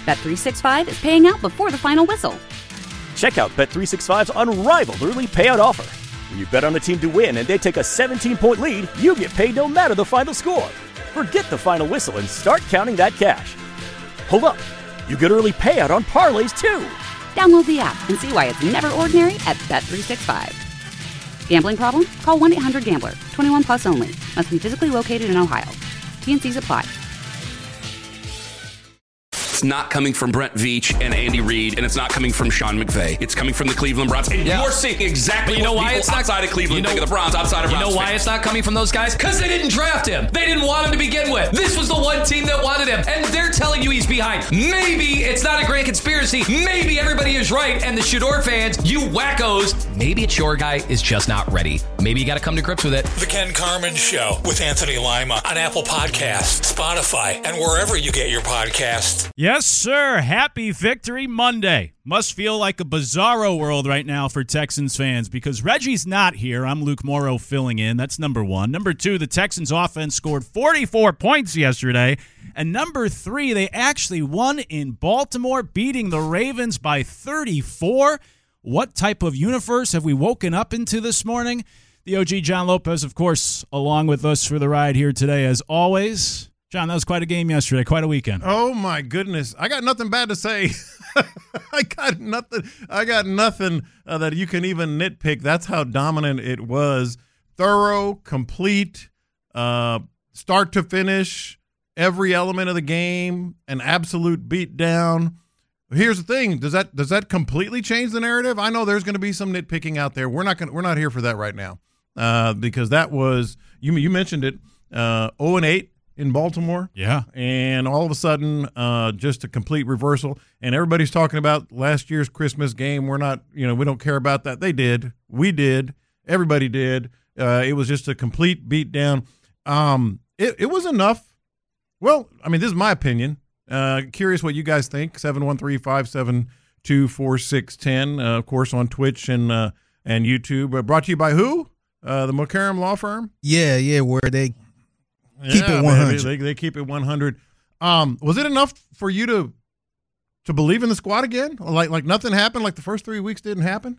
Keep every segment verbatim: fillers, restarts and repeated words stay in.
Bet three sixty-five is paying out before the final whistle. Check out Bet three sixty-five's unrivaled early payout offer. When you bet on a team to win and they take a seventeen-point lead, you get paid no matter the final score. Forget the final whistle and start counting that cash. Hold up. You get early payout on parlays, too. Download the app and see why it's never ordinary at Bet three sixty-five. Gambling problem? Call one eight hundred gambler. twenty-one plus only. Must be physically located in Ohio. T and Cs apply. It's not coming from Brent Veach and Andy Reid, and it's not coming from Sean McVay. It's coming from the Cleveland Browns. And yeah. you're seeing exactly you know what why people it's not, outside of Cleveland you know, think of the Browns, outside of You Browns know why fans. it's not coming from those guys? Because they didn't draft him. They didn't want him to begin with. This was the one team that wanted him, and they're telling you he's behind. Maybe it's not a grand conspiracy. Maybe everybody is right, and the Shador fans, you wackos, maybe it's your guy is just not ready. Maybe you got to come to grips with it. The Ken Carman Show with Anthony Lima on Apple Podcasts, Spotify, and wherever you get your podcasts. Yes, sir. Happy Victory Monday. Must feel like a bizarro world right now for Texans fans because Reggie's not here. I'm Luke Morrow filling in. That's number one. Number two, the Texans offense scored forty-four points yesterday. And number three, they actually won in Baltimore, beating the Ravens by thirty-four. What type of universe have we woken up into this morning? The O G John Lopez, of course, along with us for the ride here today as always. John, that was quite a game yesterday, quite a weekend. Oh my goodness, I got nothing bad to say. I got nothing. I got nothing uh, that you can even nitpick. That's how dominant it was. Thorough, complete, uh, start to finish, every element of the game, an absolute beatdown. Here's the thing: does that does that completely change the narrative? I know there's going to be some nitpicking out there. We're not going. We're not here for that right now, uh, because that was you. You mentioned it. Uh, oh and eight. In Baltimore. Yeah. And all of a sudden, uh, just a complete reversal. And everybody's talking about last year's Christmas game. We're not, you know, we don't care about that. They did. We did. Everybody did. Uh, it was just a complete beatdown. Um, it, it was enough. Well, I mean, this is my opinion. Uh, curious what you guys think. seven one three, five seven two, four six one zero. Uh, of course, on Twitch and uh, and YouTube. Uh, brought to you by who? Uh, the McCarran Law Firm? Yeah, yeah, where they keep yeah, it one hundred. They, they keep it one hundred. Um, was it enough for you to to believe in the squad again? Like like nothing happened? Like the first three weeks didn't happen?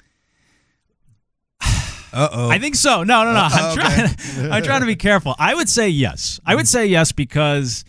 Uh-oh. I think so. No, no, no. Uh-oh, I'm trying, okay. I'm trying to be careful. I would say yes. I would say yes because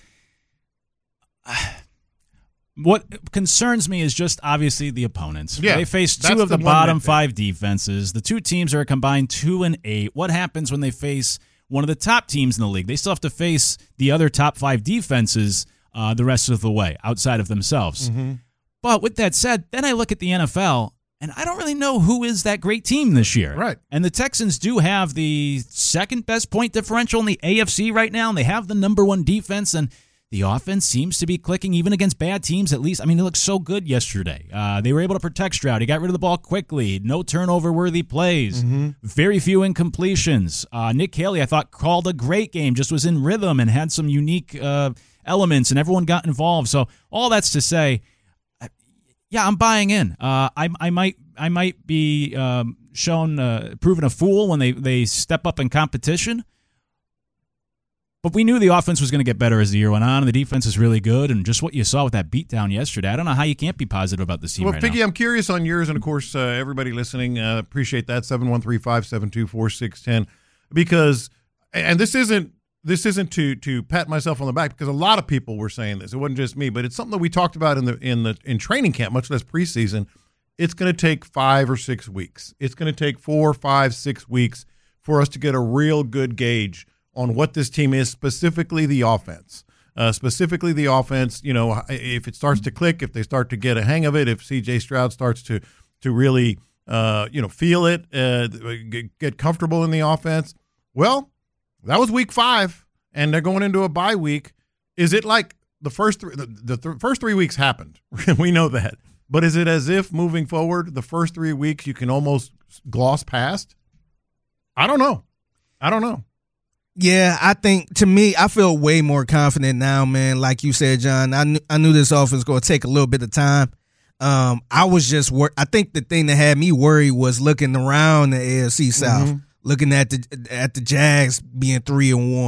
what concerns me is just obviously the opponents. Yeah, they face two that's of the, the bottom five defenses. The two teams are a combined two and eight. What happens when they face one of the top teams in the league? They still have to face the other top five defenses uh, the rest of the way outside of themselves. Mm-hmm. But with that said, then I look at the N F L, and I don't really know who is that great team this year. Right. And the Texans do have the second best point differential in the A F C right now, and they have the number one defense, and the offense seems to be clicking even against bad teams, at least. I mean, it looked so good yesterday. Uh, they were able to protect Stroud. He got rid of the ball quickly. No turnover-worthy plays. Mm-hmm. Very few incompletions. Uh, Nick Haley, I thought, called a great game, just was in rhythm and had some unique uh, elements, and everyone got involved. So all that's to say, yeah, I'm buying in. Uh, I, I might I might be um, shown, uh, proven a fool when they, they step up in competition. But we knew the offense was going to get better as the year went on, and the defense is really good, and just what you saw with that beatdown yesterday, I don't know how you can't be positive about this team well, right Figgy, now. I'm curious on yours, and, of course, uh, everybody listening, uh, appreciate that, seven one three, five seven two, four six one zero, because – and this isn't this isn't to to pat myself on the back, because a lot of people were saying this. It wasn't just me, but it's something that we talked about in the in the in training camp, much less preseason. It's going to take five or six weeks. It's going to take four, five, six weeks for us to get a real good gauge on what this team is, specifically the offense. Uh, specifically the offense, you know, if it starts to click, if they start to get a hang of it, if C J Stroud starts to to really, uh, you know, feel it, uh, get, get comfortable in the offense. Well, that was week five, and they're going into a bye week. Is it like the first three, the, the th- first three weeks happened? We know that. But is it as if moving forward, the first three weeks you can almost gloss past? I don't know. I don't know. Yeah, I think, to me, I feel way more confident now, man. Like you said, John, I knew, I knew this offense was going to take a little bit of time. Um, I was just wor- – I think the thing that had me worried was looking around the A F C South, mm-hmm. looking at the at the Jags being three and one,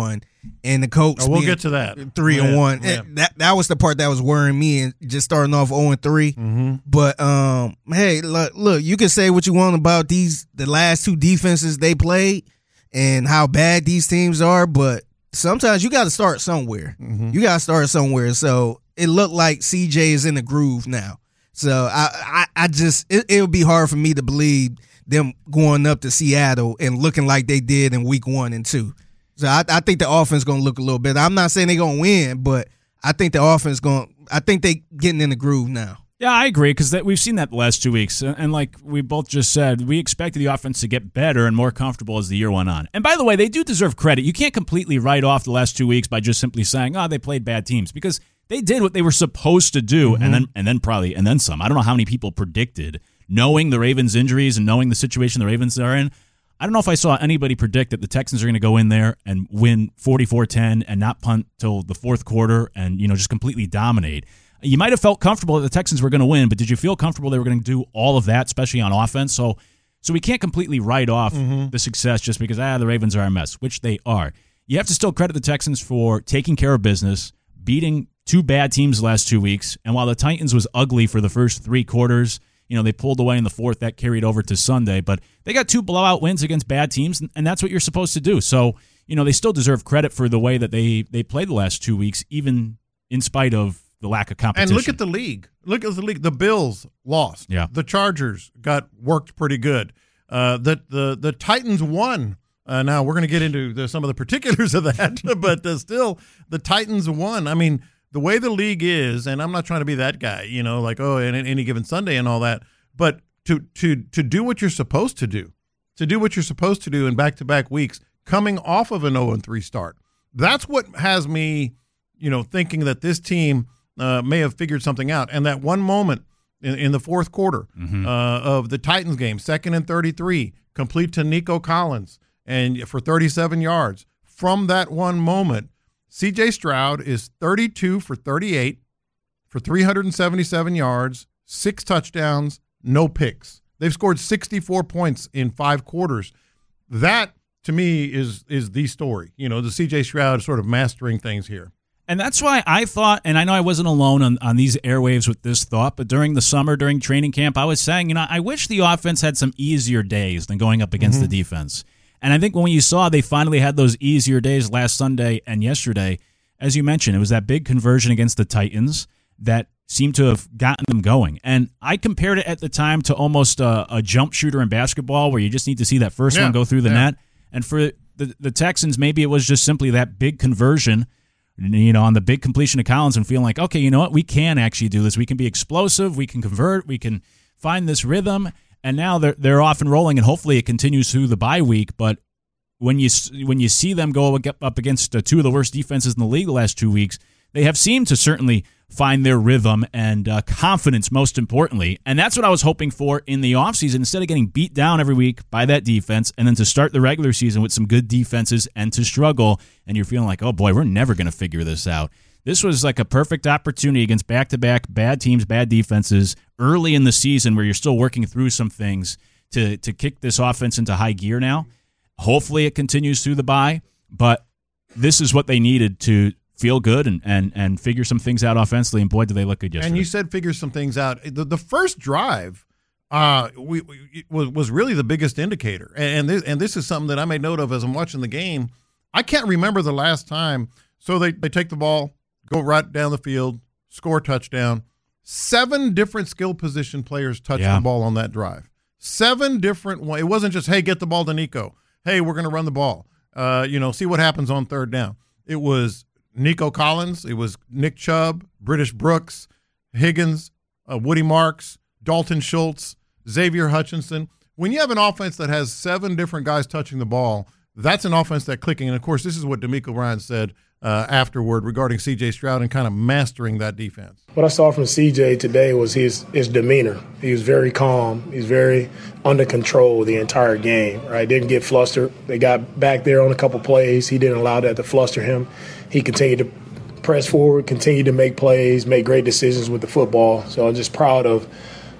and the Colts. Oh, we'll being get to that. Three yeah, and one. Yeah. That that was the part that was worrying me, and just starting off zero and three. Mm-hmm. But um, hey, look, look, you can say what you want about these the last two defenses they played and how bad these teams are, but sometimes you got to start somewhere. Mm-hmm. You got to start somewhere. So it looked like C J is in the groove now. So I, I, I just it, it would be hard for me to believe them going up to Seattle and looking like they did in week one and two. So I, I think the offense is going to look a little bit. I'm not saying they're going to win, but I think the offense going. I think they getting in the groove now. Yeah, I agree, because we've seen that the last two weeks. And like we both just said, we expected the offense to get better and more comfortable as the year went on. And by the way, they do deserve credit. You can't completely write off the last two weeks by just simply saying, oh, they played bad teams, because they did what they were supposed to do, mm-hmm. and then and then probably and then some. I don't know how many people predicted, knowing the Ravens' injuries and knowing the situation the Ravens are in. I don't know if I saw anybody predict that the Texans are going to go in there and win forty-four ten and not punt till the fourth quarter and, you know, just completely dominate. You might have felt comfortable that the Texans were going to win, but did you feel comfortable they were going to do all of that, especially on offense? So so we can't completely write off mm-hmm. the success just because, ah, the Ravens are a mess, which they are. You have to still credit the Texans for taking care of business, beating two bad teams the last two weeks, and while the Titans was ugly for the first three quarters, you know, they pulled away in the fourth. That carried over to Sunday, but they got two blowout wins against bad teams, and that's what you're supposed to do. So, you know, they still deserve credit for the way that they, they played the last two weeks, even in spite of the lack of competition. And look at the league. Look at the league. The Bills lost. Yeah. The Chargers got worked pretty good. Uh, the, the, the Titans won. Uh, now, we're going to get into the, some of the particulars of that, but uh, still, the Titans won. I mean, the way the league is, and I'm not trying to be that guy, you know, like, oh, and any given Sunday and all that, but to to to do what you're supposed to do, to do what you're supposed to do in back-to-back weeks, coming off of an oh and three start, that's what has me, you know, thinking that this team uh, may have figured something out. And that one moment in, in the fourth quarter mm-hmm. uh, of the Titans game, second and thirty-three, complete to Nico Collins, and for thirty-seven yards. From that one moment, C J Stroud is thirty-two for thirty-eight for three hundred seventy-seven yards, six touchdowns, no picks. They've scored sixty-four points in five quarters. That, to me, is is the story. You know, the C J Stroud sort of mastering things here. And that's why I thought, and I know I wasn't alone on, on these airwaves with this thought, but during the summer, during training camp, I was saying, you know, I wish the offense had some easier days than going up against mm-hmm. the defense. And I think when you saw they finally had those easier days last Sunday and yesterday, as you mentioned, it was that big conversion against the Titans that seemed to have gotten them going. And I compared it at the time to almost a, a jump shooter in basketball where you just need to see that first yeah, one go through the yeah. net. And for the, the Texans, maybe it was just simply that big conversion, you know, on the big completion of Collins and feeling like, okay, you know what, we can actually do this. We can be explosive. We can convert. We can find this rhythm. And now they're they're off and rolling, and hopefully it continues through the bye week. But when you when you see them go up against uh, two of the worst defenses in the league the last two weeks, they have seemed to certainly find their rhythm and uh, confidence, most importantly. And that's what I was hoping for in the offseason, instead of getting beat down every week by that defense, and then to start the regular season with some good defenses and to struggle, and you're feeling like, oh boy, we're never going to figure this out. This was like a perfect opportunity against back-to-back bad teams, bad defenses, early in the season where you're still working through some things to to kick this offense into high gear now. Hopefully it continues through the bye, but this is what they needed to feel good and, and, and figure some things out offensively, and boy, do they look good yesterday. And you said figure some things out. The, the first drive uh, we, we, was, was really the biggest indicator, and this, and this is something that I made note of as I'm watching the game. I can't remember the last time. So they, they take the ball, go right down the field, score a touchdown. Seven different skill position players touched yeah. the ball on that drive. Seven different – it wasn't just, hey, get the ball to Nico. Hey, we're going to run the ball. Uh, you know, see what happens on third down. It was Nico Collins. It was Nick Chubb, British Brooks, Higgins, uh, Woody Marks, Dalton Schultz, Xavier Hutchinson. When you have an offense that has seven different guys touching the ball, that's an offense that's clicking. And, of course, this is what DeMeco Ryans said uh, afterward regarding C J Stroud and kind of mastering that defense. What I saw from C J today was his his demeanor. He was very calm. He's very under control the entire game, right? Didn't get flustered. They got back there on a couple plays. He didn't allow that to fluster him. He continued to press forward, continued to make plays, make great decisions with the football. So I'm just proud of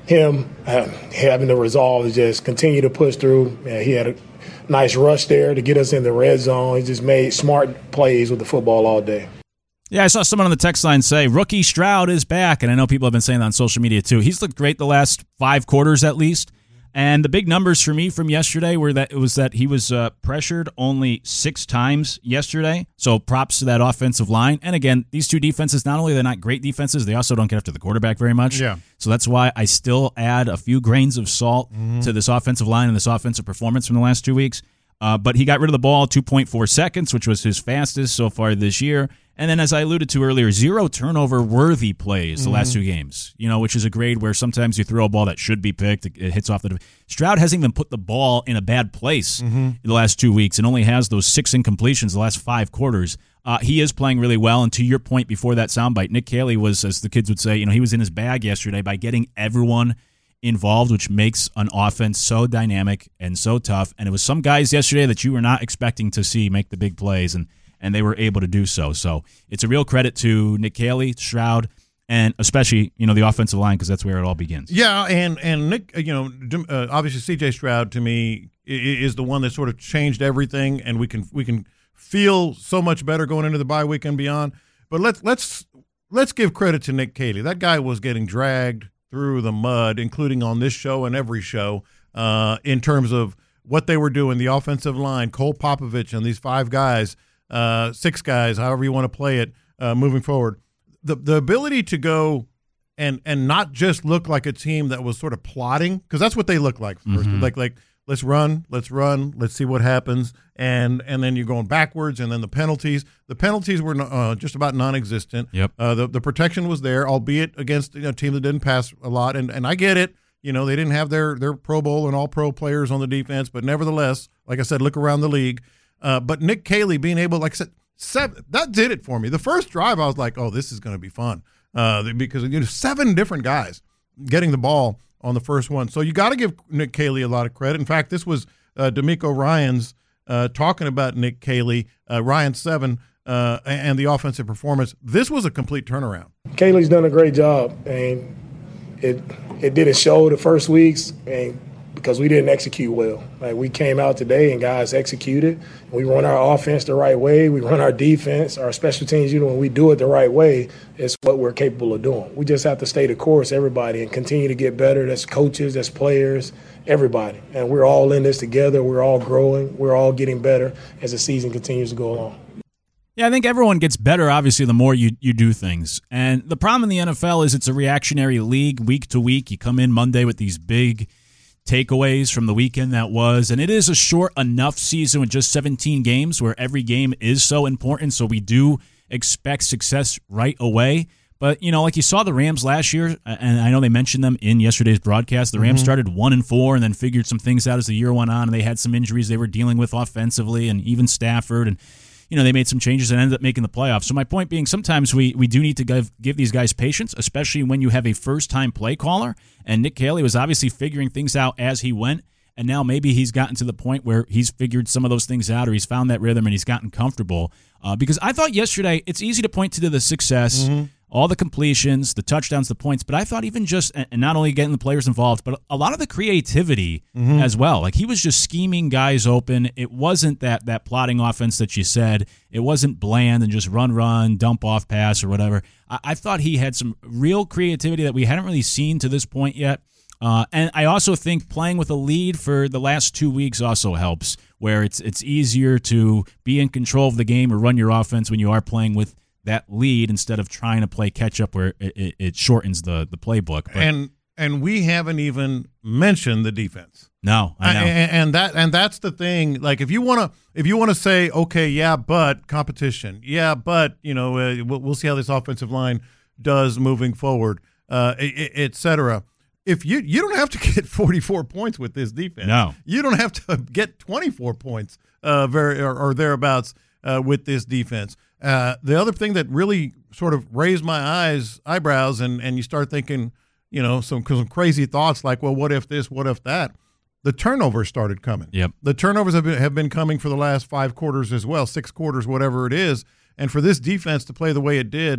him uh, having the resolve to just continue to push through. Yeah, he had a nice rush there to get us in the red zone. He just made smart plays with the football all day. Yeah, I saw someone on the text line say, rookie Stroud is back, and I know people have been saying that on social media too. He's looked great the last five quarters at least, and the big numbers for me from yesterday were that it was that he was uh, pressured only six times yesterday, so props to that offensive line. And again, these two defenses, not only they're not great defenses, they also don't get after the quarterback very much. Yeah. So that's why I still add a few grains of salt mm-hmm. to this offensive line and this offensive performance from the last two weeks. Uh, but he got rid of the ball two point four seconds, which was his fastest so far this year. And then, as I alluded to earlier, zero turnover-worthy plays the mm-hmm. last two games, you know, which is a grade where sometimes you throw a ball that should be picked, it hits off the – Stroud hasn't even put the ball in a bad place mm-hmm. in the last two weeks and only has those six incompletions the last five quarters. Uh, he is playing really well, and to your point before that soundbite, Nick Caley was, as the kids would say, you know, he was in his bag yesterday by getting everyone involved, which makes an offense so dynamic and so tough. And it was some guys yesterday that you were not expecting to see make the big plays, and and they were able to do so. So it's a real credit to Nick Caley, Stroud, and especially, you know, the offensive line, because that's where it all begins. Yeah, and and Nick, you know, uh, obviously C J Stroud to me is the one that sort of changed everything, and we can we can feel so much better going into the bye week and beyond. But let's let's let's give credit to Nick Caley. That guy was getting dragged through the mud, including on this show and every show, uh, in terms of what they were doing, the offensive line, Cole Popovich and these five guys. Uh, six guys, however you want to play it, uh, moving forward. The the ability to go and and not just look like a team that was sort of plotting, because that's what they look like first. Mm-hmm. Like like let's run, let's run, let's see what happens, and and then you're going backwards, and then the penalties. The penalties were uh, just about non-existent. Yep. Uh, the the protection was there, albeit against, you know, a team that didn't pass a lot, and and I get it. You know, they didn't have their their Pro Bowl and All Pro players on the defense, but nevertheless, like I said, look around the league. Uh, but Nick Caley being able, like I said, seven, that did it for me. The first drive, I was like, oh, this is going to be fun uh, because, you know, seven different guys getting the ball on the first one. So you got to give Nick Caley a lot of credit. In fact, this was uh, D'Amico Ryans uh, talking about Nick Caley, uh, Ryan seven, uh, and the offensive performance. This was a complete turnaround. Caley's done a great job, and it it didn't show the first weeks, and because we didn't execute well. Like, we came out today and guys executed. We run our offense the right way. We run our defense, our special teams. You know, when we do it the right way, it's what we're capable of doing. We just have to stay the course, everybody, and continue to get better. That's coaches, that's players, everybody. And we're all in this together. We're all growing. We're all getting better as the season continues to go along. Yeah, I think everyone gets better, obviously, the more you, you do things. And the problem in the N F L is it's a reactionary league week to week. You come in Monday with these big takeaways from the weekend that was, and it is a short enough season with just seventeen games where every game is so important, so we do expect success right away. But, you know, like you saw the Rams last year, and I know they mentioned them in yesterday's broadcast, the Rams mm-hmm. started one and four and then figured some things out as the year went on, and they had some injuries they were dealing with offensively, and even Stafford, and you know, they made some changes and ended up making the playoffs. So my point being, sometimes we we do need to give, give these guys patience, especially when you have a first-time play caller. And Nick Caley was obviously figuring things out as he went, and now maybe he's gotten to the point where he's figured some of those things out, or he's found that rhythm and he's gotten comfortable. Uh, because I thought yesterday, it's easy to point to the success, mm-hmm. all the completions, the touchdowns, the points, but I thought even just, and not only getting the players involved, but a lot of the creativity mm-hmm. as well. Like, he was just scheming guys open. It wasn't that that plotting offense that you said. It wasn't bland and just run, run, dump off pass or whatever. I, I thought he had some real creativity that we hadn't really seen to this point yet. Uh, and I also think playing with a lead for the last two weeks also helps, where it's it's easier to be in control of the game or run your offense when you are playing with that lead instead of trying to play catch up where it, it, it shortens the, the playbook. But, and and we haven't even mentioned the defense. No, I know. And, and that and that's the thing. Like, if you want to if you want to say, okay, yeah, but competition, yeah, but you know, uh, we'll, we'll see how this offensive line does moving forward, uh, et cetera. If you you don't have to get forty-four points with this defense. No, you don't have to get twenty-four points, uh, very or, or thereabouts, uh, with this defense. Uh, the other thing that really sort of raised my eyes, eyebrows, and, and you start thinking, you know, some some crazy thoughts like, well, what if this, what if that? The turnovers started coming. Yep. The turnovers have been, have been coming for the last five quarters as well, six quarters, whatever it is. And for this defense to play the way it did,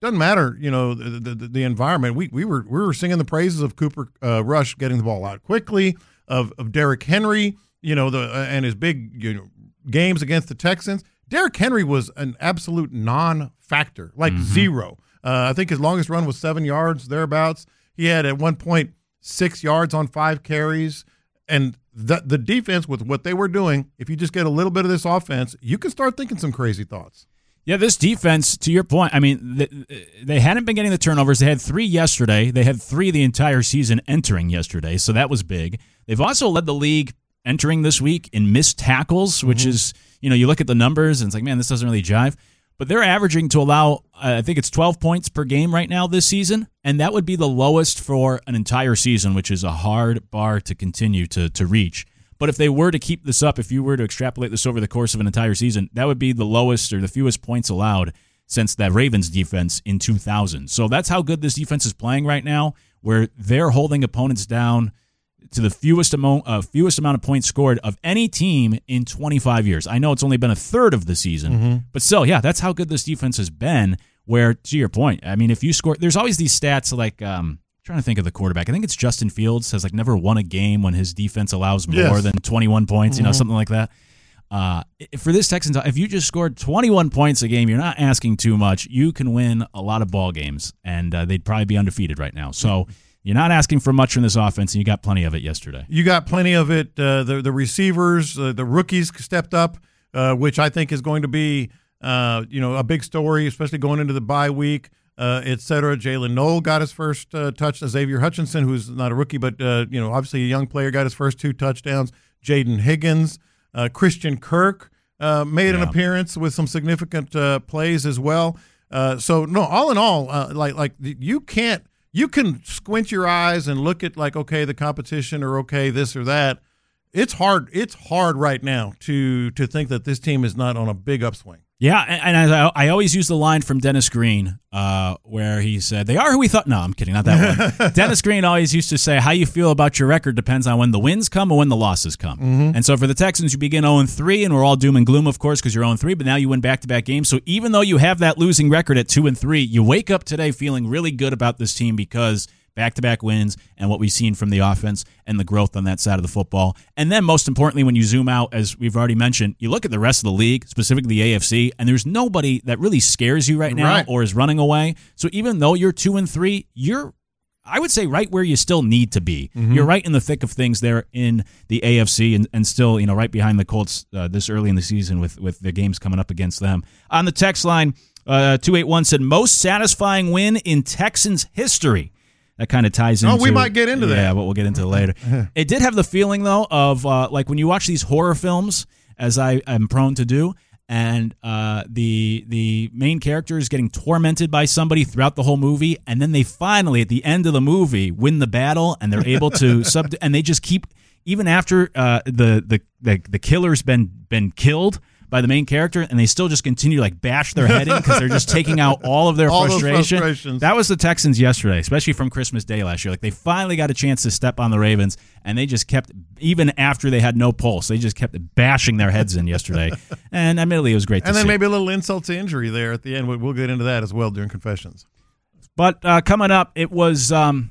doesn't matter, you know, the the, the environment. We we were we were singing the praises of Cooper uh, Rush getting the ball out quickly, of of Derrick Henry, you know, the uh, and his big you know games against the Texans. Derrick Henry was an absolute non-factor, like mm-hmm. zero. Uh, I think his longest run was seven yards thereabouts. He had at one point six yards on five carries, and the the defense with what they were doing. If you just get a little bit of this offense, you can start thinking some crazy thoughts. Yeah, this defense, to your point, I mean, they, they hadn't been getting the turnovers. They had three yesterday. They had three the entire season entering yesterday, so that was big. They've also led the league entering this week in missed tackles, which mm-hmm. is, you know, you look at the numbers and it's like, man, this doesn't really jive. But they're averaging to allow, uh, I think it's twelve points per game right now this season, and that would be the lowest for an entire season, which is a hard bar to continue to to reach. But if they were to keep this up, if you were to extrapolate this over the course of an entire season, that would be the lowest or the fewest points allowed since that Ravens defense in two thousand. So that's how good this defense is playing right now, where they're holding opponents down to the fewest amount, uh, fewest amount of points scored of any team in twenty-five years. I know it's only been a third of the season, mm-hmm. but still, yeah, that's how good this defense has been, where, to your point, I mean, if you score, there's always these stats like, um, trying to think of the quarterback. I think it's Justin Fields has like never won a game when his defense allows more yes. than twenty-one points, you know, mm-hmm. something like that. Uh, for this Texans, if you just scored twenty-one points a game, you're not asking too much. You can win a lot of ball games, and uh, they'd probably be undefeated right now. So you're not asking for much from this offense, and you got plenty of it yesterday. You got plenty of it. Uh, the the receivers, uh, the rookies stepped up, uh, which I think is going to be uh, you know a big story, especially going into the bye week. Uh, et cetera. Jalen Noel got his first uh, touch. Xavier Hutchinson, who's not a rookie, but uh, you know, obviously a young player, got his first two touchdowns. Jaden Higgins, uh, Christian Kirk uh, made yeah. an appearance with some significant uh, plays as well. Uh, so no, all in all, uh, like like you can't you can squint your eyes and look at like okay the competition or okay this or that. It's hard. It's hard right now to to think that this team is not on a big upswing. Yeah, and, and I, I always use the line from Dennis Green uh, where he said, they are who we thought. No, I'm kidding, not that one. Dennis Green always used to say, how you feel about your record depends on when the wins come or when the losses come. Mm-hmm. And so for the Texans, you begin oh and three, and we're all doom and gloom, of course, because you're oh and three, but now you win back-to-back games. So even though you have that losing record at two and three, you wake up today feeling really good about this team because back-to-back wins and what we've seen from the offense and the growth on that side of the football. And then most importantly, when you zoom out, as we've already mentioned, you look at the rest of the league, specifically the A F C, and there's nobody that really scares you right now right. or is running away. So even though you're two and three, you're, I would say, right where you still need to be. Mm-hmm. You're right in the thick of things there in the A F C and, and still, you know, right behind the Colts uh, this early in the season with, with their games coming up against them. On the text line, uh, two eight one said, most satisfying win in Texans history. That kind of ties into. Oh, we might get into yeah, that. Yeah, but we'll get into it later. It did have the feeling, though, of uh, like when you watch these horror films, as I am prone to do, and uh, the the main character is getting tormented by somebody throughout the whole movie, and then they finally, at the end of the movie, win the battle, and they're able to sub, and they just keep even after uh, the, the the the killer's been been killed by the main character, and they still just continue to like bash their head in because they're just taking out all of their all frustration. Those frustrations. That was the Texans yesterday, especially from Christmas Day last year. Like they finally got a chance to step on the Ravens, and they just kept, even after they had no pulse, they just kept bashing their heads in yesterday. And admittedly, it was great to and see. And then maybe a little insult to injury there at the end. We'll get into that as well during confessions. But uh, coming up, it was um,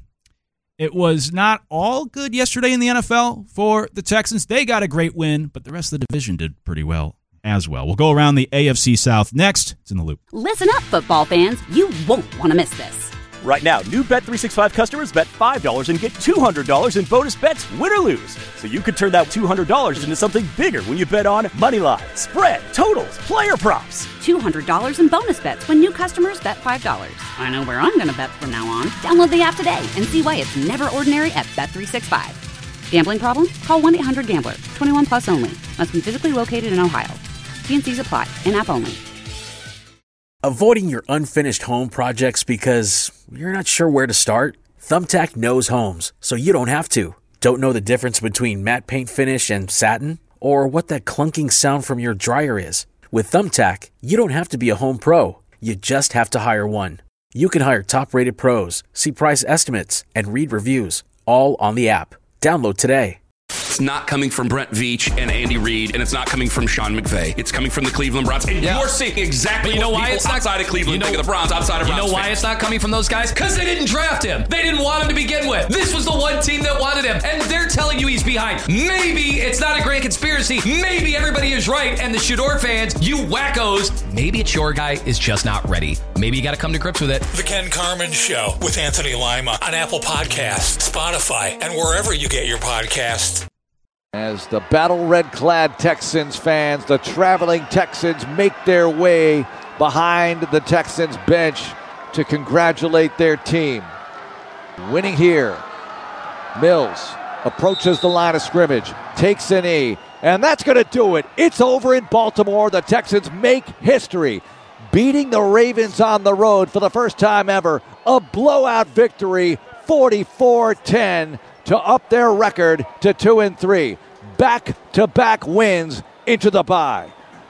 it was not all good yesterday in the N F L for the Texans. They got a great win, but the rest of the division did pretty well as well. We'll go around the A F C South next. It's in the Loop. Listen up, football fans. You won't want to miss this. Right now, new Bet three sixty-five customers bet five dollars and get two hundred dollars in bonus bets, win or lose. So you could turn that two hundred dollars into something bigger when you bet on money line, spread, totals, player props. two hundred dollars in bonus bets when new customers bet five dollars. I know where I'm going to bet from now on. Download the app today and see why it's never ordinary at Bet three sixty-five. Gambling problem? Call one eight hundred gambler. twenty-one plus only. Must be physically located in Ohio. T and C's apply. In-app only. Avoiding your unfinished home projects because you're not sure where to start? Thumbtack knows homes, so you don't have to. Don't know the difference between matte paint finish and satin? Or what that clunking sound from your dryer is? With Thumbtack, you don't have to be a home pro. You just have to hire one. You can hire top-rated pros, see price estimates, and read reviews, all on the app. Download today. It's not coming from Brent Veach and Andy Reid, and it's not coming from Sean McVay. It's coming from the Cleveland Browns. And yeah. you're seeing exactly but you know what why people it's not, outside of Cleveland you know, think of the Browns outside of You Browns know why fans. it's not coming from those guys? Because they didn't draft him. They didn't want him to begin with. This was the one team that wanted him, and they're telling you he's behind. Maybe it's not a grand conspiracy. Maybe everybody is right, and the Shador fans, you wackos, maybe it's your guy is just not ready. Maybe you got to come to grips with it. The Ken Carman Show with Anthony Lima on Apple Podcasts, Spotify, and wherever you get your podcasts. As the battle red-clad Texans fans, the traveling Texans, make their way behind the Texans bench to congratulate their team. Winning here, Mills approaches the line of scrimmage, takes a knee, and that's going to do it. It's over in Baltimore. The Texans make history, beating the Ravens on the road for the first time ever. A blowout victory, forty-four ten, to up their record to two and three. Back-to-back wins into the bye.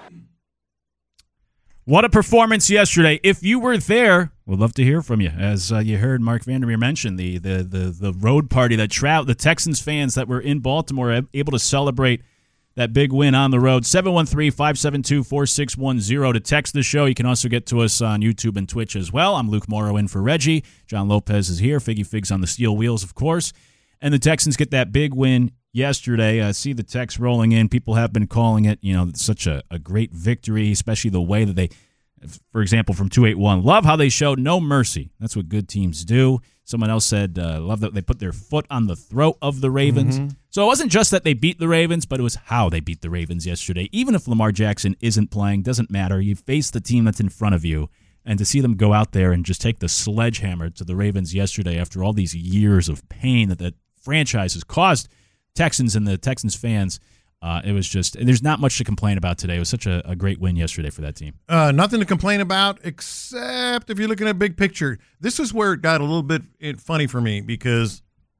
What a performance yesterday. If you were there, we'd love to hear from you. As uh, you heard Mark Vandermeer mention, the the the, the road party, that tra- the Texans fans that were in Baltimore able to celebrate that big win on the road. seven one three, five seven two, four six one zero to text the show. You can also get to us on YouTube and Twitch as well. I'm Luke Morrow in for Reggie. John Lopez is here. Figgy Figs on the steel wheels, of course. And the Texans get that big win yesterday. I see the text rolling in. People have been calling it, you know, such a, a great victory, especially the way that they, for example, from two eighty-one, love how they showed no mercy. That's what good teams do. Someone else said, uh, love that they put their foot on the throat of the Ravens. Mm-hmm. So it wasn't just that they beat the Ravens, but it was how they beat the Ravens yesterday. Even if Lamar Jackson isn't playing, doesn't matter. You face the team that's in front of you. And to see them go out there and just take the sledgehammer to the Ravens yesterday after all these years of pain that that franchise has caused Texans and the Texans fans, uh, it was just, there's not much to complain about today. It was such a, a great win yesterday for that team. Uh, nothing to complain about, except if you're looking at big picture. This is where it got a little bit funny for me, because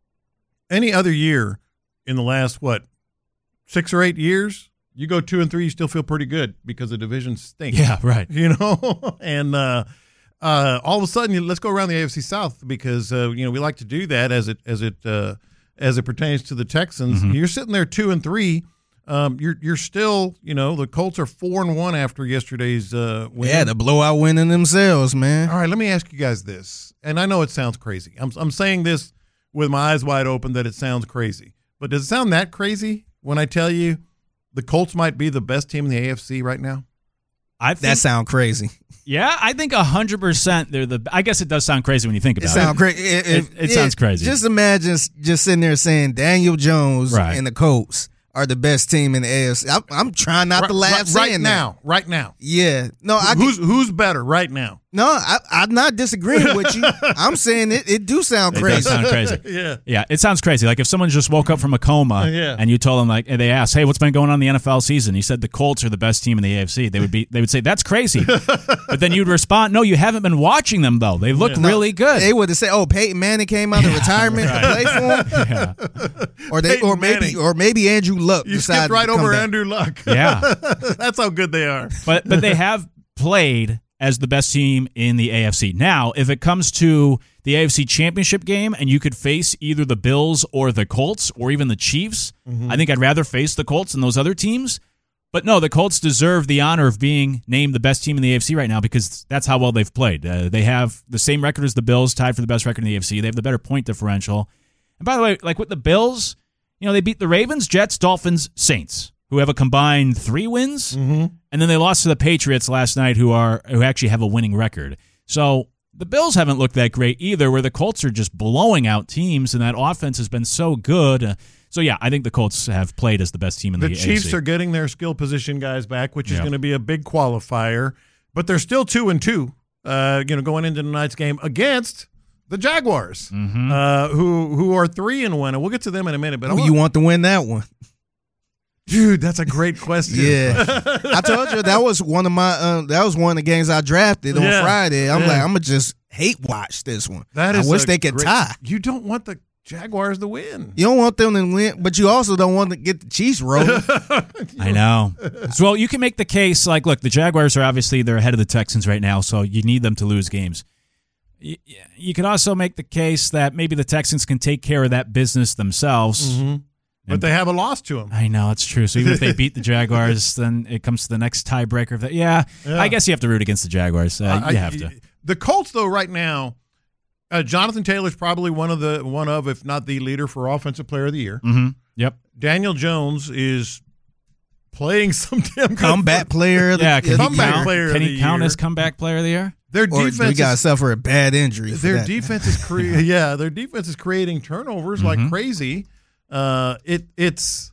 any other year in the last, what, six or eight years, you go two and three, you still feel pretty good because the division stinks. Yeah, right. You know, and uh, uh, all of a sudden, you, let's go around the A F C South, because uh, you know we like to do that as it as it uh, as it pertains to the Texans. Mm-hmm. You're sitting there two and three. Um, you're you're still, you know, the Colts are four and one after yesterday's uh, win. Yeah, the blowout winning themselves, man. All right, let me ask you guys this, and I know it sounds crazy. I'm I'm saying this with my eyes wide open that it sounds crazy, but does it sound that crazy when I tell you the Colts might be the best team in the A F C right now? I think, that sound crazy. Yeah, I think one hundred percent they're the – I guess it does sound crazy when you think about it. Sound it. Cra- it, it, it, it sounds crazy. Just imagine just sitting there saying Daniel Jones right. and the Colts are the best team in the A F C. I'm, I'm trying not right, to laugh right, saying right now. that. Right now. Yeah. No, I who's who's better right now? No, I, I'm not disagreeing with you. I'm saying it, it do sound crazy. It does sound crazy. yeah. Yeah, it sounds crazy. Like if someone just woke up from a coma yeah. and you told them, like, and they asked, hey, what's been going on in the N F L season? You said the Colts are the best team in the A F C. They would be, they would say, that's crazy. But then you'd respond, no, you haven't been watching them, though. They look yeah. really good. They would have said, oh, Peyton Manning came out of retirement to play for him? Yeah. Or, they, or, maybe, or maybe Andrew Luck You decided skipped right to come over back. Andrew Luck. Yeah. That's how good they are. But But they have played as the best team in the A F C. Now, if it comes to the A F C Championship game and you could face either the Bills or the Colts or even the Chiefs, mm-hmm. I think I'd rather face the Colts than those other teams. But no, the Colts deserve the honor of being named the best team in the A F C right now because that's how well they've played. Uh, they have the same record as the Bills, tied for the best record in the A F C. They have the better point differential. And by the way, like with the Bills, you know, they beat the Ravens, Jets, Dolphins, Saints, who have a combined three wins, mm-hmm. and then they lost to the Patriots last night, who are who actually have a winning record. So the Bills haven't looked that great either, where the Colts are just blowing out teams, and that offense has been so good. Uh, so, yeah, I think the Colts have played as the best team in the, the A F C. The Chiefs are getting their skill position guys back, which is yep. going to be a big qualifier, but they're still two and two, uh, you know, going into tonight's game against the Jaguars, mm-hmm. uh, who who are three and one, and we'll get to them in a minute. But who you want to win that one? Dude, that's a great question. Yeah, I told you that was one of my uh, that was one of the games I drafted on yeah. Friday. I'm yeah. like, I'm gonna just hate watch this one. That is I wish they could great, tie. You don't want the Jaguars to win. You don't want them to win, but you also don't want to get the Chiefs rolling. I know. So, well, you can make the case like, look, the Jaguars are obviously they're ahead of the Texans right now, so you need them to lose games. You, you could also make the case that maybe the Texans can take care of that business themselves. Mm-hmm. But they have a loss to them. I know, it's true. So even if they beat the Jaguars, then it comes to the next tiebreaker. Of that. Yeah, yeah, I guess you have to root against the Jaguars. Uh, I, you have to. The Colts, though, right now, uh, Jonathan Taylor's probably one of the one of, if not the leader for Offensive Player of the Year. Mm-hmm. Yep. Daniel Jones is playing some damn comeback player. Of the, yeah, can comeback he count, player. Can of he the count year. as comeback player of the year? Their or defense. we got to suffer a bad injury. For their that. defense is cre- yeah, their defense is creating turnovers Mm-hmm. like crazy. Uh, it it's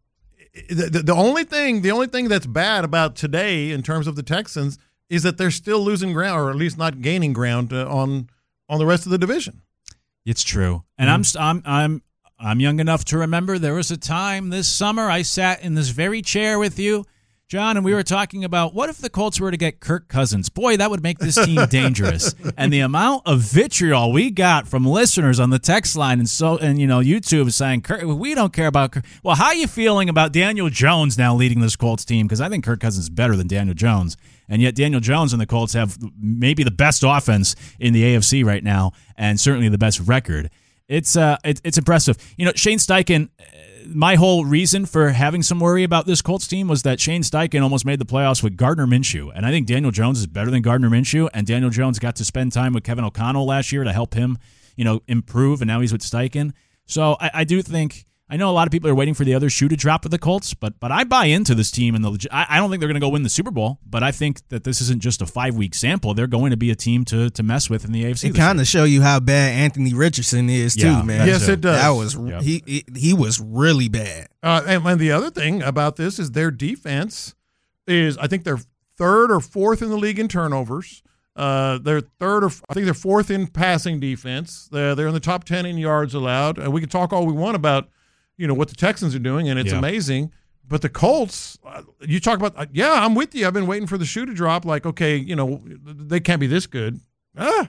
the, the, the only thing the only thing that's bad about today in terms of the Texans is that they're still losing ground, or at least not gaining ground uh, on on the rest of the division. It's true, and mm-hmm. I'm I'm I'm I'm young enough to remember there was a time this summer I sat in this very chair with you, John, and we were talking about what if the Colts were to get Kirk Cousins? Boy, that would make this team dangerous. And the amount of vitriol we got from listeners on the text line and so and you know YouTube saying Kirk, we don't care about Kirk. Well, how are you feeling about Daniel Jones now leading this Colts team? Because I think Kirk Cousins is better than Daniel Jones, and yet Daniel Jones and the Colts have maybe the best offense in the A F C right now, and certainly the best record. It's uh, it, it's impressive. You know, Shane Steichen. My whole reason for having some worry about this Colts team was that Shane Steichen almost made the playoffs with Gardner Minshew, and I think Daniel Jones is better than Gardner Minshew. And Daniel Jones got to spend time with Kevin O'Connell last year to help him, you know, improve. And now he's with Steichen. So I, I do think. I know a lot of people are waiting for the other shoe to drop with the Colts, but but I buy into this team, and the I, I don't think they're going to go win the Super Bowl, but I think that this isn't just a five week sample. They're going to be a team to to mess with in the A F C. It kind of show you how bad Anthony Richardson is too, yeah, man. Yes, it does. That was Yep. he, he he was really bad. Uh, and, and the other thing about this is their defense is, I think they're third or fourth in the league in turnovers. Uh, they're third or I think they're fourth in passing defense. They're they're in the top ten in yards allowed. And we can talk all we want about, you know, what the Texans are doing, and it's yeah. amazing. But the Colts, uh, you talk about, uh, yeah, I'm with you. I've been waiting for the shoe to drop. Like, okay, you know, they can't be this good. Ah,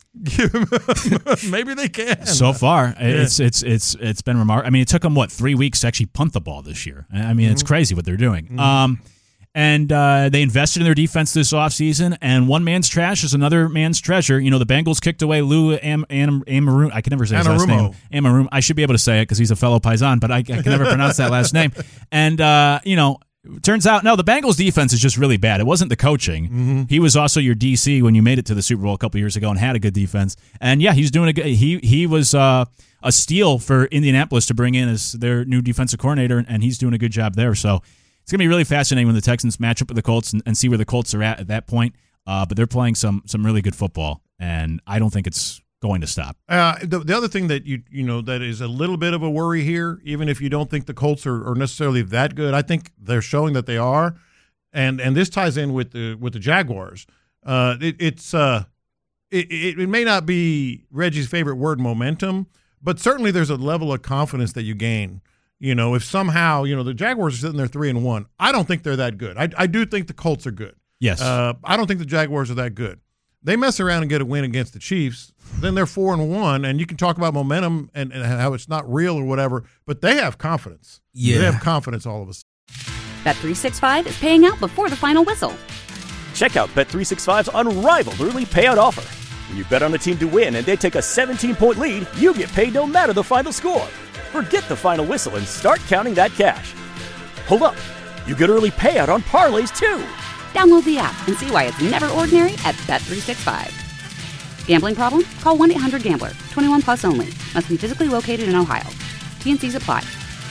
maybe they can. So far, it's it's it's it's been remarkable. I mean, it took them what three weeks to actually punt the ball this year. I mean, mm-hmm. it's crazy what they're doing. Mm-hmm. Um, and uh, they invested in their defense this offseason, and one man's trash is another man's treasure. You know, the Bengals kicked away Lou Am- Am- Amarum. I can never say his last name. Amarum. I should be able to say it because he's a fellow Paisan, but I, I can never pronounce that last name. And, uh, you know, turns out, no, the Bengals defense is just really bad. It wasn't the coaching. Mm-hmm. He was also your D C when you made it to the Super Bowl a couple years ago and had a good defense. And, yeah, he's doing a good – he he was uh, a steal for Indianapolis to bring in as their new defensive coordinator, and he's doing a good job there. So – it's going to be really fascinating when the Texans match up with the Colts and, and see where the Colts are at at that point. Uh, but they're playing some some really good football, and I don't think it's going to stop. Uh, the, the other thing that you you know that is a little bit of a worry here, even if you don't think the Colts are, are necessarily that good, I think they're showing that they are, and and this ties in with the with the Jaguars. Uh, it, it's uh, it, it it may not be Reggie's favorite word, momentum, but certainly there's a level of confidence that you gain. You know, if somehow, you know, the Jaguars are sitting there three and one, I don't think they're that good. I, I do think the Colts are good. Yes. Uh, I don't think the Jaguars are that good. They mess around and get a win against the Chiefs, then they're four and one, and you can talk about momentum and, and how it's not real or whatever, but they have confidence. Yeah. They have confidence all of us. Bet three sixty-five is paying out before the final whistle. Check out Bet three sixty-five's unrivaled early payout offer. When you bet on a team to win and they take a seventeen-point lead, you get paid no matter the final score. Forget the final whistle and start counting that cash. Hold up. You get early payout on parlays, too. Download the app and see why it's never ordinary at Bet three sixty-five. Gambling problem? Call one eight hundred gambler. twenty-one plus only. Must be physically located in Ohio. T and C's apply.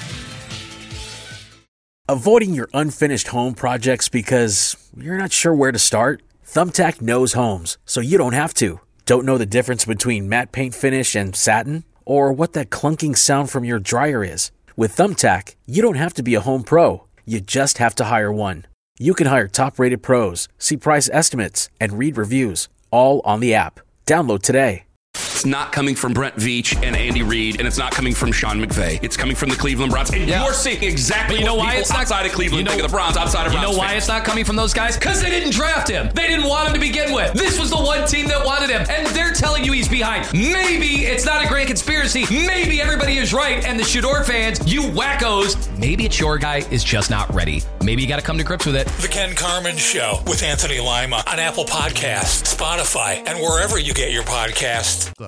Avoiding your unfinished home projects because you're not sure where to start? Thumbtack knows homes, so you don't have to. Don't know the difference between matte paint finish and satin? Or what that clunking sound from your dryer is? With Thumbtack, you don't have to be a home pro. You just have to hire one. You can hire top-rated pros, see price estimates, and read reviews, all on the app. Download today. It's not coming from Brent Veach and Andy Reid, and it's not coming from Sean McVay. It's coming from the Cleveland Browns. And Yeah. you're seeing exactly But you know what why people it's not- outside of Cleveland you know- think of the Browns, outside of You Browns know why fans. it's not coming from those guys? Because they didn't draft him. They didn't want him to begin with. This was the one team that wanted him, and they're telling you he's behind. Maybe it's not a grand conspiracy. Maybe everybody is right, and the Shador fans, you wackos, maybe it's your guy is just not ready. Maybe you got to come to grips with it. The Ken Carmen Show with Anthony Lima on Apple Podcasts, Spotify, and wherever you get your podcasts.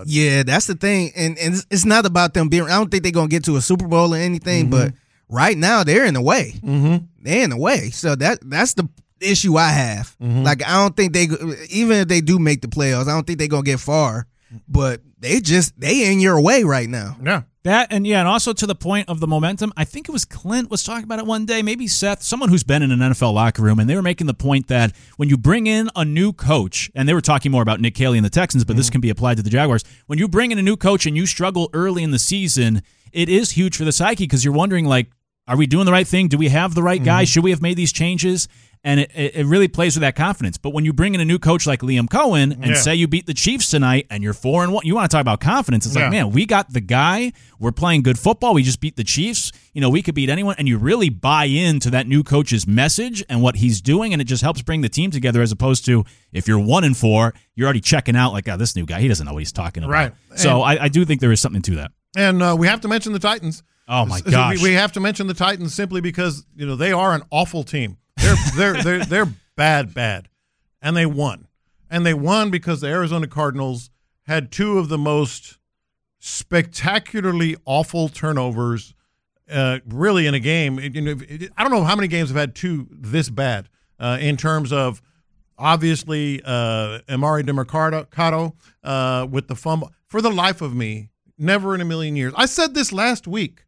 squad. Yeah, that's the thing. And, and it's, it's not about them being – I don't think they're going to get to a Super Bowl or anything, mm-hmm. but right now they're in the way. Mm-hmm. They're in the way. So that that's the issue I have. Mm-hmm. Like, I don't think they – even if they do make the playoffs, I don't think they're going to get far. But they just – they in your way right now. Yeah. That and yeah, and also to the point of the momentum, I think it was Clint was talking about it one day, maybe Seth, someone who's been in an N F L locker room, and they were making the point that when you bring in a new coach, and they were talking more about Nick Caley and the Texans, but mm-hmm. this can be applied to the Jaguars. When you bring in a new coach and you struggle early in the season, it is huge for the psyche because you're wondering, like, are we doing the right thing? Do we have the right mm-hmm. guy? Should we have made these changes? And it, it really plays with that confidence. But when you bring in a new coach like Liam Cohen and yeah. say you beat the Chiefs tonight and you're four and one, you want to talk about confidence. It's yeah. like, man, we got the guy. We're playing good football. We just beat the Chiefs. You know, we could beat anyone. And you really buy into that new coach's message and what he's doing. And it just helps bring the team together as opposed to if you're one and four, you're already checking out like, oh, this new guy, he doesn't know what he's talking about. Right. So I, I do think there is something to that. And uh, we have to mention the Titans. Oh, my gosh. We, we have to mention the Titans simply because, you know, they are an awful team. They're they're they're they're bad, bad. And they won. And they won because the Arizona Cardinals had two of the most spectacularly awful turnovers uh, really in a game. It, you know, it, I don't know how many games have had two this bad uh, in terms of obviously uh, Amari DeMercado uh, with the fumble. For the life of me, never in a million years. I said this last week.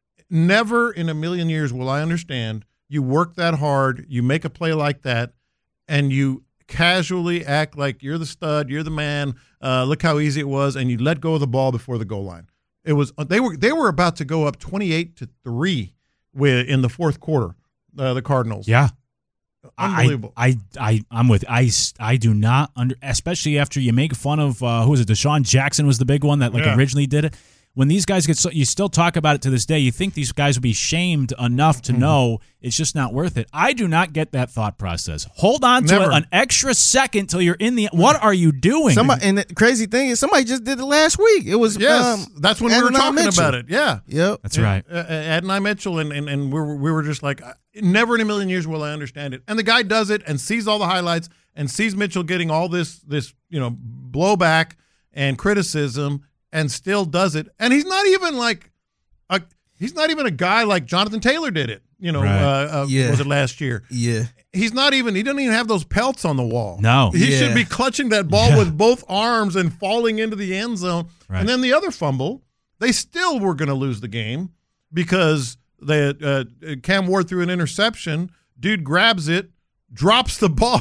Never in a million years will I understand you work that hard, you make a play like that, and you casually act like you're the stud, you're the man. Uh, look how easy it was, and you let go of the ball before the goal line. It was they were they were about to go up twenty-eight to three with in the fourth quarter. Uh, the Cardinals, yeah, unbelievable. I I, I I'm with I I do not under especially after you make fun of uh, who was it? Deshaun Jackson was the big one that like yeah. originally did it. When these guys get so, you still talk about it to this day. You think these guys would be shamed enough to mm-hmm. know it's just not worth it. I do not get that thought process. Hold on to Never. it an extra second till you're in the. What are you doing? Somebody, and the crazy thing is, somebody just did it last week. It was yes, um, that's when we were Adonai talking Mitchell. about it. Yeah, yep, that's right. Uh, Adonai Mitchell, and and and we were we were just like, never in a million years will I understand it. And the guy does it and sees all the highlights and sees Mitchell getting all this this you know blowback and criticism. And still does it, and he's not even like a he's not even a guy like Jonathan Taylor did it. You know, right. uh, uh, yeah. was it last year? Yeah, he's not even. He doesn't even have those pelts on the wall. No, he yeah. should be clutching that ball Yeah. with both arms and falling into the end zone. Right. And then the other fumble, they still were going to lose the game because they uh, Cam Ward threw an interception. Dude grabs it. Drops the ball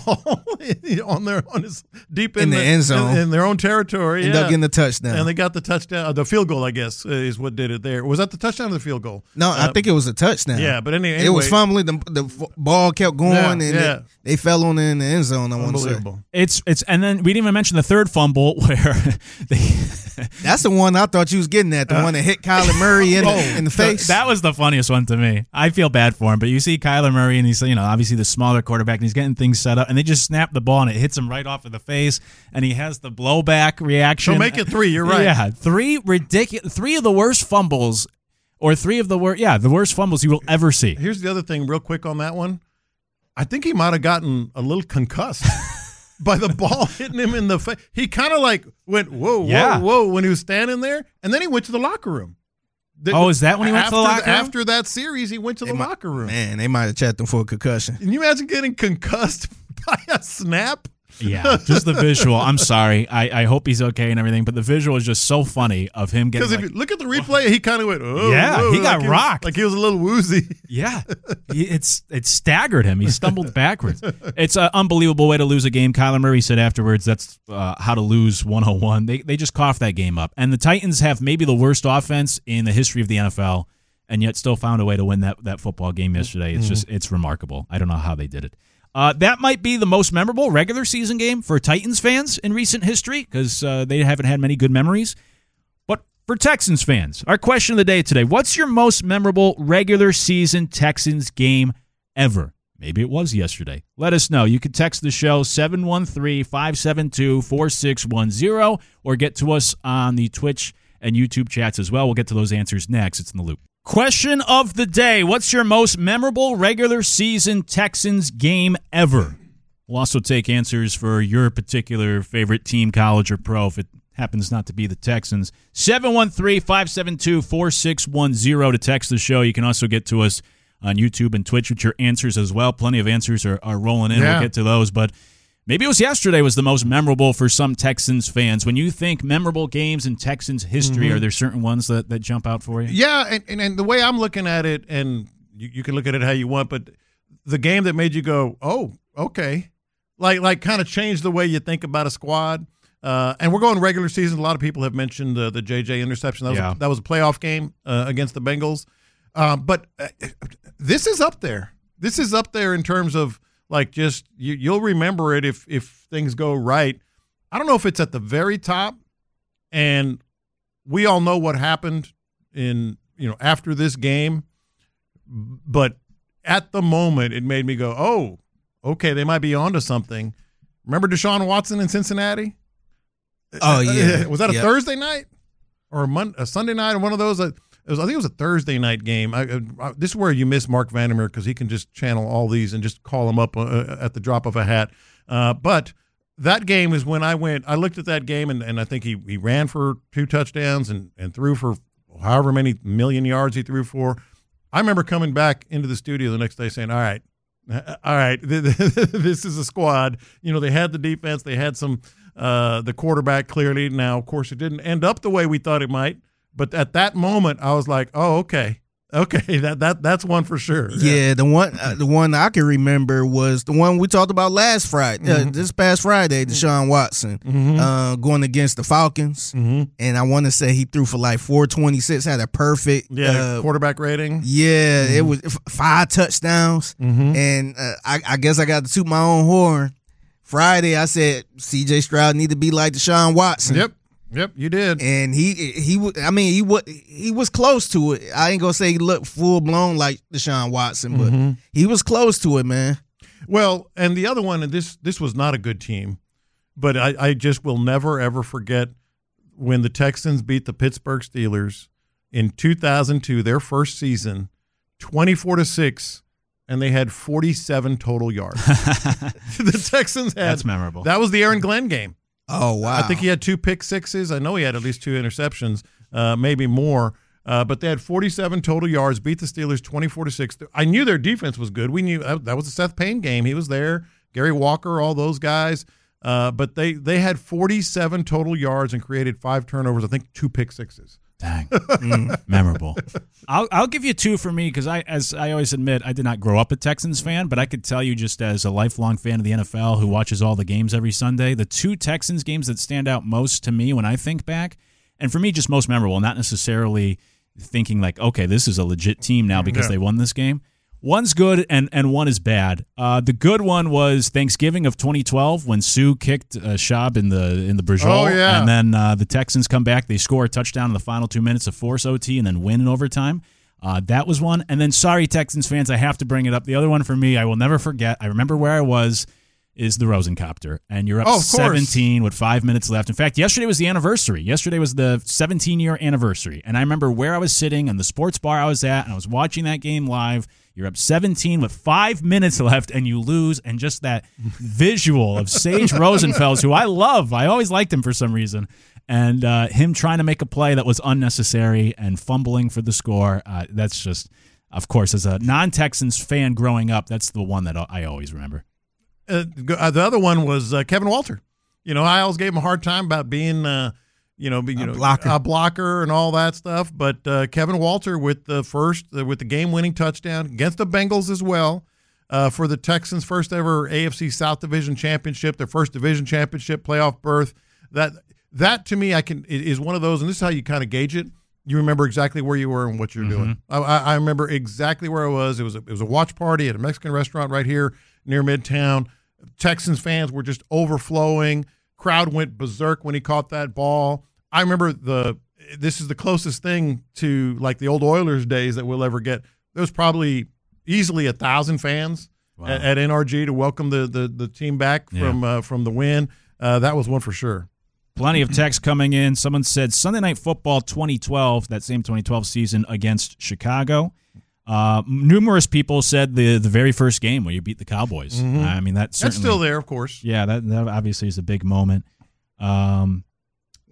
on their on his deep in, in the, the end zone in, in their own territory. End yeah. up getting the touchdown, and they got the touchdown. The field goal, I guess, is what did it there. Was that the touchdown or the field goal? No, uh, I think it was a touchdown. Yeah, but anyway, it was fumbling. The, the ball kept going, Yeah, and yeah. They, they fell on it in the end zone. I want to say unbelievable. It's it's and then we didn't even mention the third fumble where they. That's the one I thought you was getting at. The Uh, one that hit Kyler Murray in, oh, the, in the face. That was the funniest one to me. I feel bad for him, but you see Kyler Murray, and he's you know obviously the smaller quarterback, and he's getting things set up, and they just snap the ball, and it hits him right off of the face, and he has the blowback reaction. So make it three. You're right. Yeah, three ridiculous, three of the worst fumbles, or three of the worst, yeah, the worst fumbles you will ever see. Here's the other thing, real quick on that one. I think he might have gotten a little concussed by the ball hitting him in the face. He kind of like went whoa, whoa, Yeah. whoa when he was standing there, and then he went to the locker room. The- Oh, is that when he went to the after locker room? After that series, he went to the They might- locker room. Man, they might have checked him for a concussion. Can you imagine getting concussed by a snap? Yeah, just the visual. I'm sorry. I, I hope he's okay and everything, but the visual is just so funny of him getting. Because if Like, you look at the replay, he kind of went, oh, Yeah, whoa, he got like was- rocked. like he was a little woozy. yeah, He- it's it staggered him. He stumbled backwards. It's an unbelievable way to lose a game. Kyler Murray said afterwards, "That's uh, how to lose one oh one." They they just coughed that game up, and the Titans have maybe the worst offense in the history of the N F L, and yet still found a way to win that that football game yesterday. It's Mm-hmm. just it's remarkable. I don't know how they did it. Uh, that might be the most memorable regular season game for Titans fans in recent history because uh, they haven't had many good memories. But for Texans fans, our question of the day today, what's your most memorable regular season Texans game ever? Maybe it was yesterday. Let us know. You can text the show seven one three, five seven two, four six one zero or get to us on the Twitch and YouTube chats as well. We'll get to those answers next. It's in the loop. Question of the day. What's your most memorable regular season Texans game ever? We'll also take answers for your particular favorite team, college or pro, if it happens not to be the Texans. seven one three, five seven two, four six one zero to text the show. You can also get to us on YouTube and Twitch with your answers as well. Plenty of answers are, are rolling in. Yeah. We'll get to those. But maybe it was yesterday was the most memorable for some Texans fans. When you think memorable games in Texans history, mm-hmm. are there certain ones that, that jump out for you? Yeah, and, and, and the way I'm looking at it, and you, you can look at it how you want, but the game that made you go, oh, okay, like like kind of changed the way you think about a squad. Uh, and we're going regular season. A lot of people have mentioned uh, the J J interception. That was, yeah. a, that was a playoff game uh, against the Bengals. Uh, but uh, this is up there. This is up there in terms of, like, just you, you'll remember it if if things go right. I don't know if it's at the very top, and we all know what happened in you know after this game, but at the moment it made me go, oh, okay, they might be onto something. Remember Deshaun Watson in Cincinnati? Oh yeah, was that a yep. Thursday night or a, Monday, a Sunday night or one of those? Uh, It was, I think it was a Thursday night game. I, I, this is where you miss Mark Vandermeer because he can just channel all these and just call them up uh, at the drop of a hat. Uh, but that game is when I went. I looked at that game and, and I think he, he ran for two touchdowns and, and threw for however many million yards he threw for. I remember coming back into the studio the next day saying, "All right, all right, this is a squad." You know, they had the defense, they had some uh, the quarterback clearly. Now, of course, it didn't end up the way we thought it might. But at that moment, I was like, "Oh, okay, okay, that that that's one for sure." Yeah, yeah the one uh, the one I can remember was the one we talked about last Friday, mm-hmm. uh, this past Friday, Deshaun Watson mm-hmm. uh, going against the Falcons, mm-hmm. and I want to say he threw for like four twenty-six, had a perfect yeah uh, quarterback rating. Yeah, mm-hmm. it was five touchdowns, mm-hmm. and uh, I, I guess I got to toot my own horn. Friday, I said C J Stroud need to be like Deshaun Watson. Yep. Yep, you did, and he he. I mean, he was he was close to it. I ain't gonna say he looked full blown like Deshaun Watson, but mm-hmm. he was close to it, man. Well, and the other one, and this this was not a good team, but I, I just will never ever forget when the Texans beat the Pittsburgh Steelers in two thousand two, their first season, twenty-four to six, and they had forty-seven total yards. The Texans had that's memorable. That was the Aaron Glenn game. Oh, wow. I think he had two pick sixes. I know he had at least two interceptions, uh, maybe more. Uh, but they had forty-seven total yards, beat the Steelers twenty-four to six. I knew their defense was good. We knew that, that was the Seth Payne game. He was there. Gary Walker, all those guys. Uh, but they, they had forty-seven total yards and created five turnovers, I think two pick sixes. Dang. Mm, memorable. I'll I'll give you two for me because I, as I always admit, I did not grow up a Texans fan, but I could tell you just as a lifelong fan of the N F L who watches all the games every Sunday, the two Texans games that stand out most to me when I think back, and for me just most memorable, not necessarily thinking like, okay, this is a legit team now because yeah. they won this game. One's good and, and one is bad. Uh, the good one was Thanksgiving of twenty twelve when Sue kicked uh, Schaub in the in the Bergeau. Oh, yeah. And then uh, the Texans come back. They score a touchdown in the final two minutes of force O T and then win in overtime. Uh, that was one. And then, sorry, Texans fans, I have to bring it up. The other one for me, I will never forget. I remember where I was, is the Rosencopter. And you're up oh, seventeen with five minutes left. In fact, yesterday was the anniversary. Yesterday was the seventeen-year anniversary. And I remember where I was sitting and the sports bar I was at, and I was watching that game live. You're up seventeen with five minutes left, and you lose. And just that visual of Sage Rosenfels, who I love. I always liked him for some reason. And uh, him trying to make a play that was unnecessary and fumbling for the score. Uh, that's just, of course, as a non-Texans fan growing up, that's the one that I always remember. Uh, the other one was uh, Kevin Walter. You know, I always gave him a hard time about being, uh, you know, being, you a know, blocker. a blocker and all that stuff. But uh, Kevin Walter with the first, uh, with the game-winning touchdown against the Bengals as well uh, for the Texans' first ever A F C South Division championship, their first division championship playoff berth. That that to me, I can is one of those, and this is how you kind of gauge it. You remember exactly where you were and what you're mm-hmm. doing. I, I remember exactly where I was. It was a, it was a watch party at a Mexican restaurant right here near Midtown. Texans fans were just overflowing. Crowd went berserk when he caught that ball. I remember the this is the closest thing to like the old Oilers days that we'll ever get. There was probably easily a thousand fans wow. at, at N R G to welcome the the, the team back yeah. from uh, from the win. Uh, that was one for sure. Plenty of text coming in. Someone said Sunday Night Football twenty twelve, that same twenty twelve season against Chicago. Uh, numerous people said the the very first game where you beat the Cowboys. Mm-hmm. I mean, that that's still there, of course. Yeah, that, that obviously is a big moment. Um,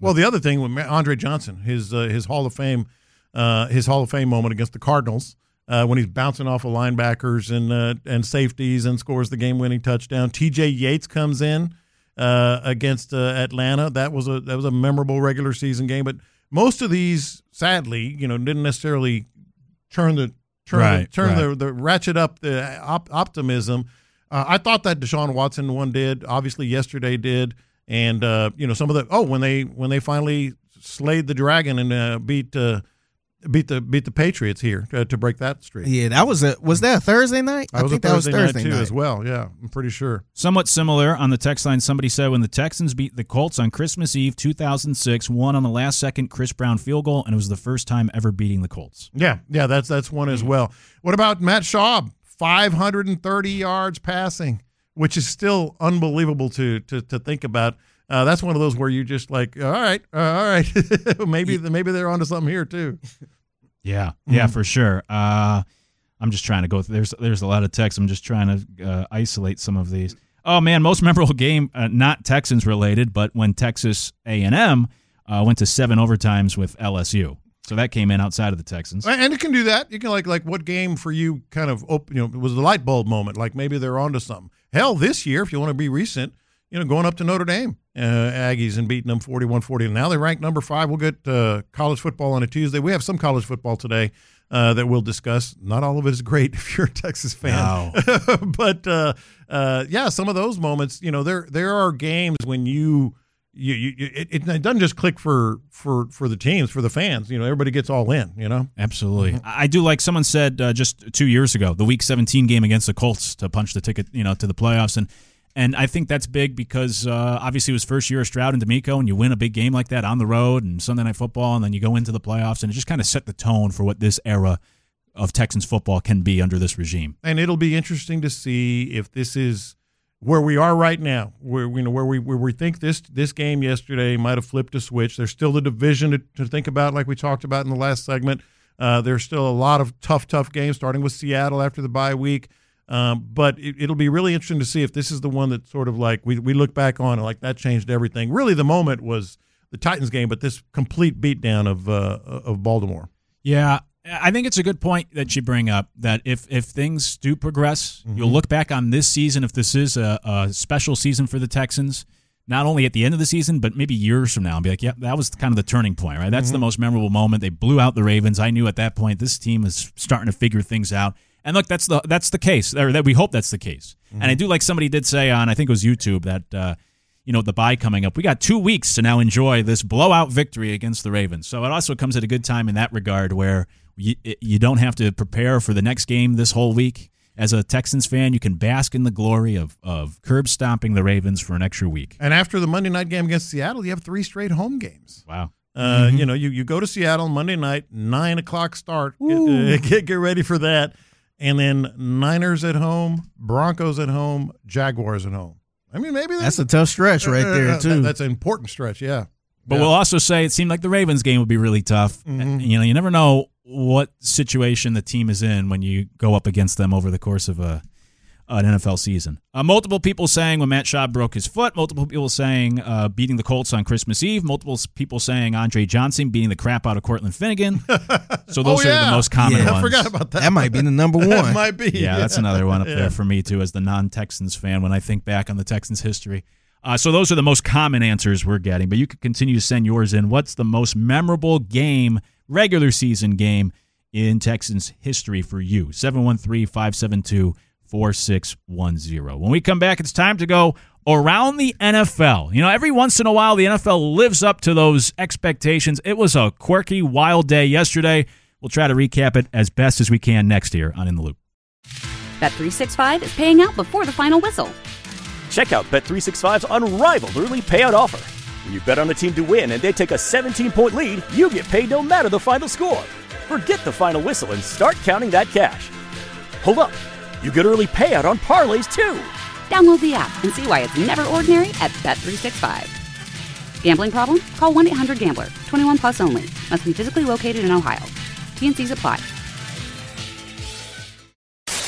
Well, the other thing with Andre Johnson, his uh, his Hall of Fame, uh, his Hall of Fame moment against the Cardinals, uh, when he's bouncing off of linebackers and uh, and safeties and scores the game-winning touchdown. T J Yates comes in uh, against uh, Atlanta. That was a that was a memorable regular season game. But most of these, sadly, you know, didn't necessarily turn the turn right, the, turn right. the, the ratchet up the op- optimism. Uh, I thought that Deshaun Watson one did. Obviously, yesterday did. And uh, you know, some of the oh when they when they finally slayed the dragon and uh, beat uh, beat the beat the Patriots here uh, to break that streak. Yeah, that was a was that a Thursday night? I, I was think a Thursday, that was Thursday night too night. as well. Yeah, I'm pretty sure. Somewhat similar on the text line. Somebody said when the Texans beat the Colts on Christmas Eve, two thousand six, won on the last second Chris Brown field goal, and it was the first time ever beating the Colts. Yeah, yeah, that's that's one as well. What about Matt Schaub? five hundred thirty yards passing, which is still unbelievable to to to think about. Uh, that's one of those where you just like, all right, uh, all right, maybe maybe they're onto something here too. Yeah, yeah, mm-hmm. for sure. Uh, I'm just trying to go through. There's there's a lot of text. I'm just trying to uh, isolate some of these. Oh man, most memorable game, uh, not Texans related, but when Texas A and M uh, went to seven overtimes with L S U. So that came in outside of the Texans. And it can do that. You can like like what game for you kind of open, you know, was the light bulb moment? Like maybe they're onto something. Hell, this year, if you want to be recent, you know, going up to Notre Dame, uh, Aggies, and beating them forty-one forty. Now they rank number five. We'll get uh, college football on a Tuesday. We have some college football today uh, that we'll discuss. Not all of it is great if you're a Texas fan. No. but, uh, uh, yeah, some of those moments, you know, there there are games when you you, you it, it doesn't just click for, for, for the teams, for the fans. You know, everybody gets all in, you know? Absolutely. Mm-hmm. I do like someone said uh, just two years ago, the Week seventeen game against the Colts to punch the ticket, you know, to the playoffs. And And I think that's big because uh, obviously it was first year of Stroud and D'Amico, and you win a big game like that on the road and Sunday Night Football, and then you go into the playoffs, and it just kind of set the tone for what this era of Texans football can be under this regime. And it'll be interesting to see if this is where we are right now, where you know where we where we think this this game yesterday might have flipped a switch. There's still the division to, to think about, like we talked about in the last segment. Uh, there's still a lot of tough, tough games, starting with Seattle after the bye week. Um, but it, it'll be really interesting to see if this is the one that sort of like we, we look back on and like that changed everything. Really, the moment was the Titans game, but this complete beatdown of uh, of Baltimore. Yeah, I think it's a good point that you bring up that if, if things do progress, mm-hmm. you'll look back on this season, if this is a, a special season for the Texans, not only at the end of the season, but maybe years from now, and be like, yeah, that was kind of the turning point, right? That's mm-hmm. the most memorable moment. They blew out the Ravens. I knew at that point this team is starting to figure things out. And look, that's the that's the case, or that we hope that's the case. Mm-hmm. And I do like somebody did say on, I think it was YouTube, that uh, you know the bye coming up, we got two weeks to now enjoy this blowout victory against the Ravens. So it also comes at a good time in that regard, where you you don't have to prepare for the next game this whole week. As a Texans fan, you can bask in the glory of of curb stomping the Ravens for an extra week. And after the Monday night game against Seattle, you have three straight home games. Wow. Uh, mm-hmm. You know, you, you go to Seattle Monday night, nine o'clock start. Get, uh, get get ready for that. And then Niners at home, Broncos at home, Jaguars at home. I mean, maybe that's, that's a tough stretch right there, uh, too. That, that's an important stretch, yeah. But yeah. we'll also say it seemed like the Ravens game would be really tough. Mm-hmm. You know, you never know what situation the team is in when you go up against them over the course of a an N F L season. Uh, multiple people saying when Matt Schaub broke his foot. Multiple people saying uh, beating the Colts on Christmas Eve. Multiple people saying Andre Johnson beating the crap out of Cortland Finnegan. So those oh, yeah. are the most common yeah, ones. I forgot about that. That might be the number one. That might be. Yeah, yeah, that's another one up yeah. there for me, too, as the non-Texans fan when I think back on the Texans' history. Uh, so those are the most common answers we're getting. But you can continue to send yours in. What's the most memorable game, regular season game, in Texans history for you? seven one three, five seven two, four six one zero. When we come back, it's time to go around the N F L. You know, every once in a while, the N F L lives up to those expectations. It was a quirky, wild day yesterday. We'll try to recap it as best as we can next year on In the Loop. Bet three sixty-five is paying out before the final whistle. Check out Bet three sixty-five's unrivaled early payout offer. When you bet on a team to win and they take a seventeen-point lead, you get paid no matter the final score. Forget the final whistle and start counting that cash. Hold up. You get early payout on parlays, too. Download the app and see why it's never ordinary at Bet three sixty-five. Gambling problem? Call one eight hundred gambler. twenty-one plus only. Must be physically located in Ohio. T and C's apply.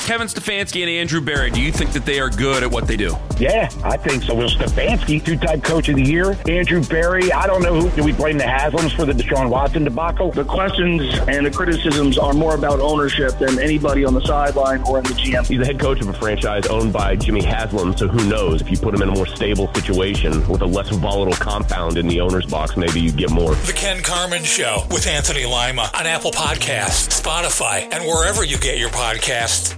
Kevin Stefanski and Andrew Berry, do you think that they are good at what they do? Yeah, I think so. Will Stefanski, two-time coach of the year. Andrew Berry, I don't know who. Do we blame the Haslams for the Deshaun Watson debacle? The questions and the criticisms are more about ownership than anybody on the sideline or in the G M. He's the head coach of a franchise owned by Jimmy Haslam, so who knows? If you put him in a more stable situation with a less volatile compound in the owner's box, maybe you get more. The Ken Carman Show with Anthony Lima on Apple Podcasts, Spotify, and wherever you get your podcasts.